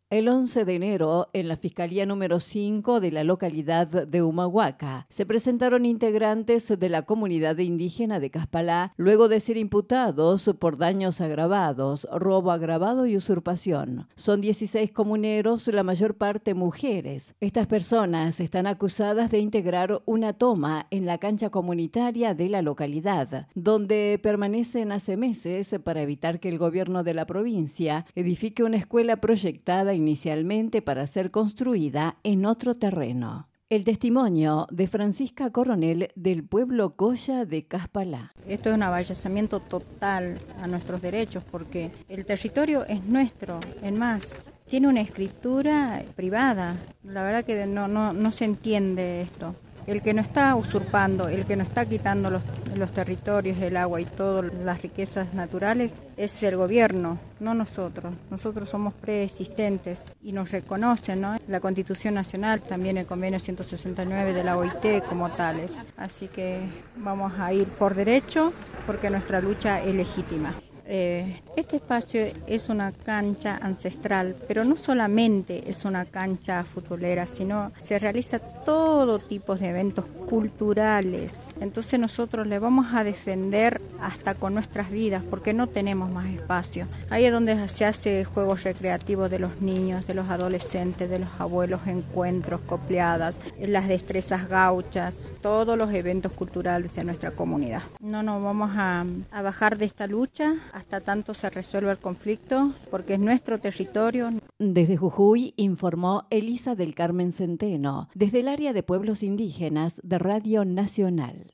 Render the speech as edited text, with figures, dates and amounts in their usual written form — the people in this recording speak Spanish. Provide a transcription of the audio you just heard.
El 11 de enero, en la Fiscalía número 5 de la localidad de Humahuaca, se presentaron integrantes de la comunidad indígena de Caspalá luego de ser imputados por daños agravados, robo agravado y usurpación. Son 16 comuneros, la mayor parte mujeres. Estas personas están acusadas de integrar una toma en la cancha comunitaria de la localidad, donde permanecen hace meses para evitar que el gobierno de la provincia edifique una escuela proyectada inicialmente para ser construida en otro terreno. El testimonio de Francisca Coronel del pueblo Colla de Caspalá. Esto es un avallazamiento total a nuestros derechos porque el territorio es nuestro, en más. Tiene una escritura privada. La verdad que no se entiende esto. El que nos está usurpando, el que nos está quitando los territorios, el agua y todas las riquezas naturales es el gobierno, no nosotros. Nosotros somos preexistentes y nos reconocen, ¿no? La Constitución Nacional, también el Convenio 169 de la OIT como tales. Así que vamos a ir por derecho porque nuestra lucha es legítima. Este espacio es una cancha ancestral, pero no solamente es una cancha futbolera, sino se realiza todo tipo de eventos culturales. Entonces nosotros le vamos a defender hasta con nuestras vidas, porque no tenemos más espacio. Ahí es donde se hace juegos recreativos de los niños, de los adolescentes, de los abuelos, encuentros, copleadas, las destrezas gauchas, todos los eventos culturales de nuestra comunidad. No nos vamos a bajar de esta lucha hasta tanto se resuelva el conflicto, porque es nuestro territorio. Desde Jujuy informó Elisa del Carmen Centeno, desde el área de pueblos indígenas de Radio Nacional.